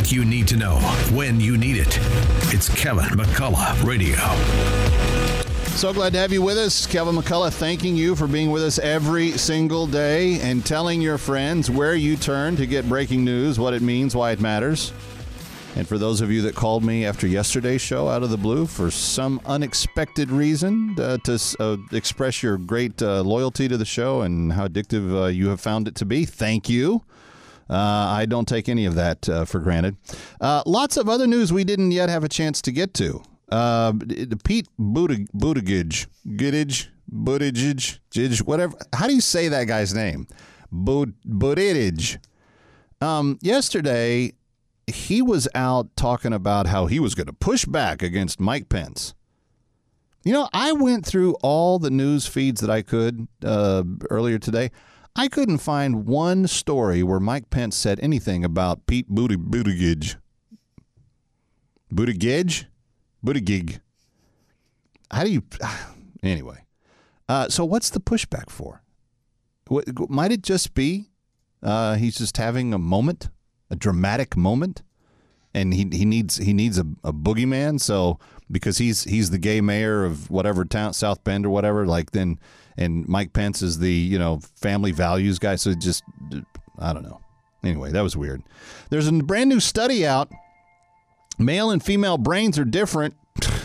what you need to know when you need it. It's Kevin McCullough Radio. So glad to have you with us. Kevin McCullough thanking you for being with us every single day and telling your friends where you turn to get breaking news, what it means, why it matters. And for those of you that called me after yesterday's show out of the blue for some unexpected reason to express your great loyalty to the show and how addictive you have found it to be, thank you. I don't take any of that for granted. Lots of other news we didn't yet have a chance to get to. Pete Buttigieg, whatever. How do you say that guy's name? Buttigieg. Yesterday, he was out talking about how he was going to push back against Mike Pence. You know, I went through all the news feeds that I could earlier today. I couldn't find one story where Mike Pence said anything about Pete Buttigieg. Buttigieg? Buttigieg. How do you... Anyway. So what's the pushback for? Might it just be he's just having a moment? A dramatic moment? And he needs a boogeyman? So because he's the gay mayor of whatever town, South Bend or whatever, like then... And Mike Pence is the, family values guy. So just, I don't know. Anyway, that was weird. There's a brand new study out. Male and female brains are different.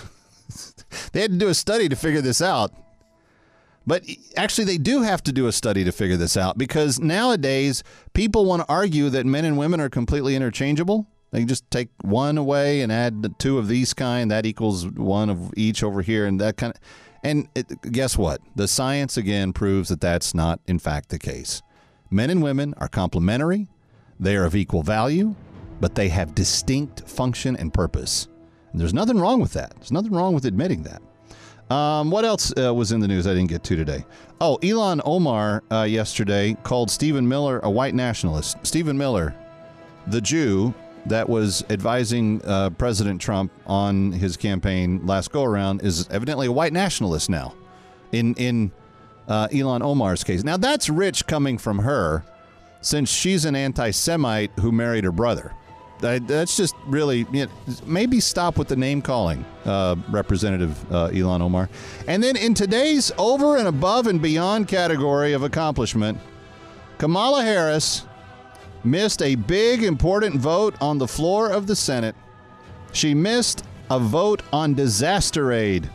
They had to do a study to figure this out. But actually, they do have to do a study to figure this out because nowadays people want to argue that men and women are completely interchangeable. They can just take one away and add two of these kind. That equals one of each over here and that kind of. And guess what? The science, again, proves that that's not, in fact, the case. Men and women are complementary. They are of equal value, but they have distinct function and purpose. And there's nothing wrong with that. There's nothing wrong with admitting that. What else was in the news I didn't get to today? Oh, Ilhan Omar yesterday called Stephen Miller a white nationalist. Stephen Miller, the Jew that was advising President Trump on his campaign last go-around, is evidently a white nationalist now in Ilhan Omar's case. Now, that's rich coming from her since she's an anti-Semite who married her brother. That's just really, maybe stop with the name-calling, Representative Ilhan Omar. And then in today's over and above and beyond category of accomplishment, Kamala Harris missed a big, important vote on the floor of the Senate. She missed a vote on disaster aid.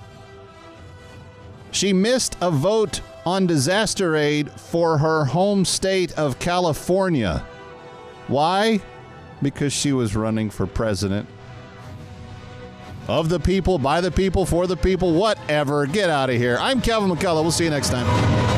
She missed a vote on disaster aid for her home state of California. Why? Because she was running for president. Of the people, by the people, for the people, whatever. Get out of here. I'm Kevin McCullough. We'll see you next time.